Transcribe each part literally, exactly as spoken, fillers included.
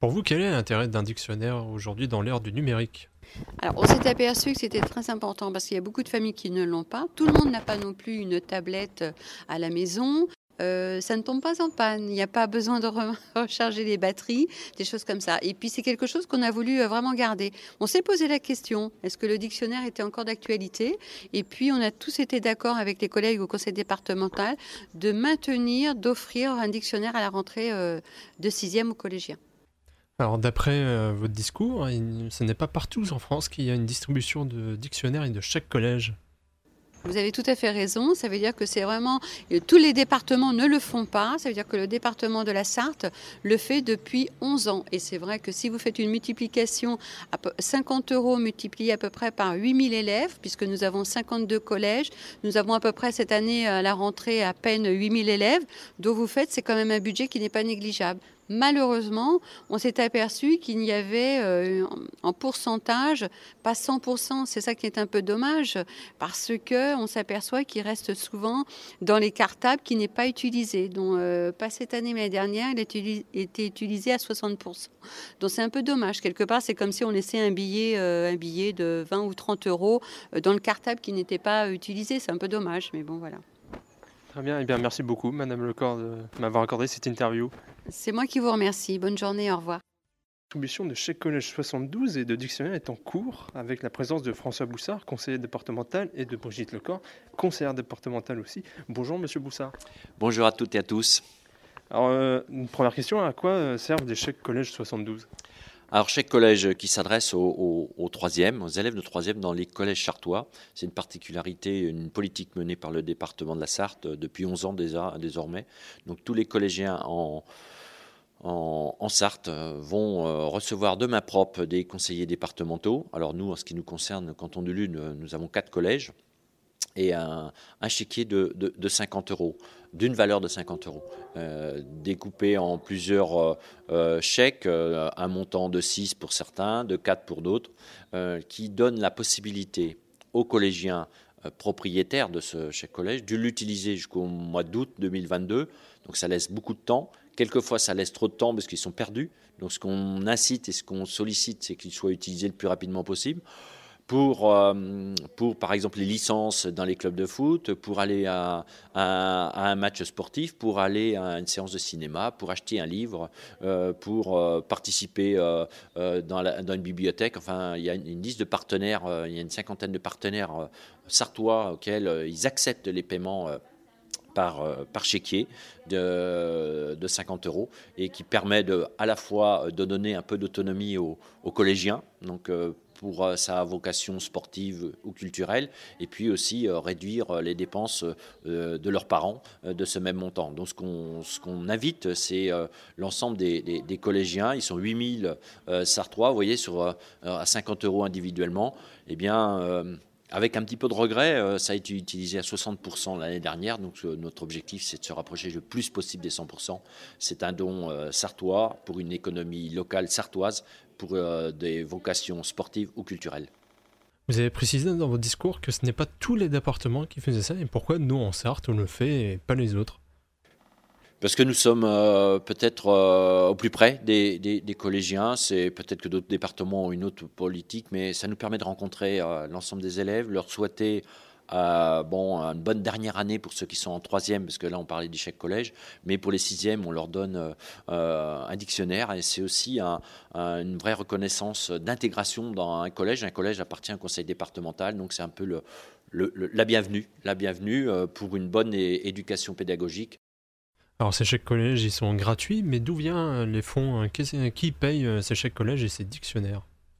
Pour vous, quel est l'intérêt d'un dictionnaire aujourd'hui dans l'ère du numérique ? Alors, on s'est aperçu que c'était très important parce qu'il y a beaucoup de familles qui ne l'ont pas. Tout le monde n'a pas non plus une tablette à la maison. Euh, ça ne tombe pas en panne. Il n'y a pas besoin de re- recharger les batteries, des choses comme ça. Et puis, c'est quelque chose qu'on a voulu euh, vraiment garder. On s'est posé la question, est-ce que le dictionnaire était encore d'actualité ? Et puis, on a tous été d'accord avec les collègues au conseil départemental de maintenir, d'offrir un dictionnaire à la rentrée euh, de sixième aux collégiens. Alors d'après euh, votre discours, il- ce n'est pas partout en France qu'il y a une distribution de dictionnaires et de chaque collège. Vous avez tout à fait raison. Ça veut dire que c'est vraiment... Tous les départements ne le font pas. Ça veut dire que le département de la Sarthe le fait depuis onze ans. Et c'est vrai que si vous faites une multiplication, à peu- cinquante euros multiplié à peu près par huit mille élèves, puisque nous avons cinquante-deux collèges, nous avons à peu près cette année à la rentrée à peine huit mille élèves, dont vous faites, c'est quand même un budget qui n'est pas négligeable. Malheureusement, on s'est aperçu qu'il y avait euh, en pourcentage, pas cent pour cent, c'est ça qui est un peu dommage, parce qu'on s'aperçoit qu'il reste souvent dans les cartables qui n'est pas utilisé. Donc, euh, pas cette année, mais l'année dernière, il a utili- été utilisé à soixante pour cent. Donc c'est un peu dommage. Quelque part, c'est comme si on laissait un billet, euh, un billet de vingt ou trente euros euh, dans le cartable qui n'était pas utilisé. C'est un peu dommage, mais bon, voilà. Très bien, eh bien merci beaucoup Madame Lecor de m'avoir accordé cette interview. C'est moi qui vous remercie. Bonne journée, au revoir. La distribution de chèques collège soixante-douze et de dictionnaires est en cours avec la présence de François Boussard, conseiller départemental, et de Brigitte Lecor, conseillère départementale aussi. Bonjour Monsieur Boussard. Bonjour à toutes et à tous. Alors, euh, une première question, à quoi euh, servent des chèques collège soixante-douze ? Alors, chèque collège qui s'adresse aux, aux, aux troisièmes, aux élèves de troisième dans les collèges sartois. C'est une particularité, une politique menée par le département de la Sarthe depuis onze ans déjà, désormais. Donc, tous les collégiens en, en, en Sarthe vont euh, recevoir de main propre des conseillers départementaux. Alors, nous, en ce qui nous concerne, le canton de Lune, nous avons quatre collèges et un, un chéquier de, de, de cinquante euros, d'une valeur de cinquante euros, euh, découpé en plusieurs euh, chèques, euh, un montant de six pour certains, de quatre pour d'autres, euh, qui donne la possibilité aux collégiens euh, propriétaires de ce chèque collège de l'utiliser jusqu'au mois d'août deux mille vingt-deux. Donc ça laisse beaucoup de temps. Quelquefois, ça laisse trop de temps parce qu'ils sont perdus. Donc ce qu'on incite et ce qu'on sollicite, c'est qu'ils soient utilisés le plus rapidement possible. Pour, euh, pour, par exemple, les licences dans les clubs de foot, pour aller à, à, à un match sportif, pour aller à une séance de cinéma, pour acheter un livre, euh, pour euh, participer euh, euh, dans, la, dans une bibliothèque. Enfin, il y a une, une liste de partenaires, euh, il y a une cinquantaine de partenaires euh, sartois auxquels euh, ils acceptent les paiements euh, par, euh, par chéquier de, de cinquante euros et qui permet de, à la fois de donner un peu d'autonomie aux, aux collégiens, donc euh, pour sa vocation sportive ou culturelle, et puis aussi euh, réduire les dépenses euh, de leurs parents euh, de ce même montant. Donc ce qu'on, ce qu'on invite, c'est euh, l'ensemble des, des, des collégiens, ils sont huit mille euh, sartois, vous voyez, sur, euh, à cinquante euros individuellement, eh bien... Euh, avec un petit peu de regret, euh, ça a été utilisé à soixante pour cent l'année dernière, donc euh, notre objectif c'est de se rapprocher le plus possible des cent pour cent. C'est un don euh, sartois pour une économie locale sartoise, pour euh, des vocations sportives ou culturelles. Vous avez précisé dans votre discours que ce n'est pas tous les départements qui faisaient ça, et pourquoi nous en Sarthe on le fait et pas les autres ? Parce que nous sommes euh, peut-être euh, au plus près des, des, des collégiens. C'est peut-être que d'autres départements ont une autre politique, mais ça nous permet de rencontrer euh, l'ensemble des élèves, leur souhaiter euh, bon, une bonne dernière année pour ceux qui sont en troisième, parce que là on parlait du chèque collège, mais pour les sixièmes on leur donne euh, un dictionnaire et c'est aussi un, un, une vraie reconnaissance d'intégration dans un collège. Un collège appartient au conseil départemental, donc c'est un peu le, le, le, la bienvenue, la bienvenue euh, pour une bonne é- éducation pédagogique. Alors ces chèques collèges, ils sont gratuits, mais d'où viennent les fonds ? Qui, qui paye ces chèques collèges et ces dictionnaires ?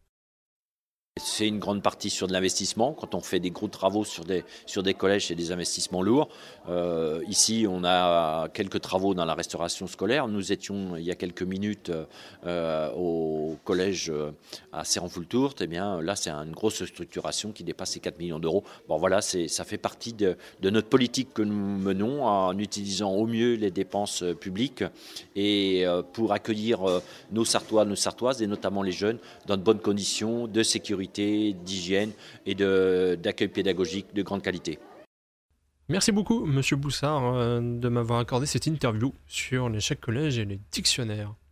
C'est une grande partie sur de l'investissement. Quand on fait des gros travaux sur des, sur des collèges, c'est des investissements lourds. Euh, ici, on a quelques travaux dans la restauration scolaire. Nous étions, il y a quelques minutes, euh, au collège à Serran-Foultourte. Eh bien, là, c'est une grosse structuration qui dépasse les quatre millions d'euros. Bon, voilà, c'est, ça fait partie de, de notre politique que nous menons en utilisant au mieux les dépenses publiques et euh, pour accueillir euh, nos Sartois, nos Sartoises et notamment les jeunes dans de bonnes conditions de sécurité, d'hygiène et de, d'accueil pédagogique de grande qualité. Merci beaucoup, Monsieur Boussard, euh, de m'avoir accordé cette interview sur les chèques collèges et les dictionnaires.